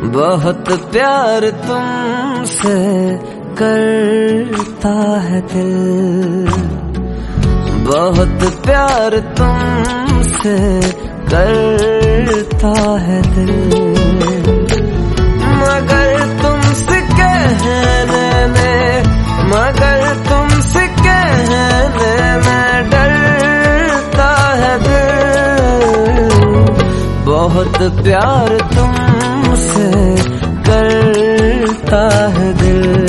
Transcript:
बहुत प्यार तुमसे करता है दिल, बहुत प्यार तुमसे करता है दिल। मगर तुमसे कहने में, मगर तुमसे कहने में डरता है दिल। बहुत प्यार तुमसे करता है दिल।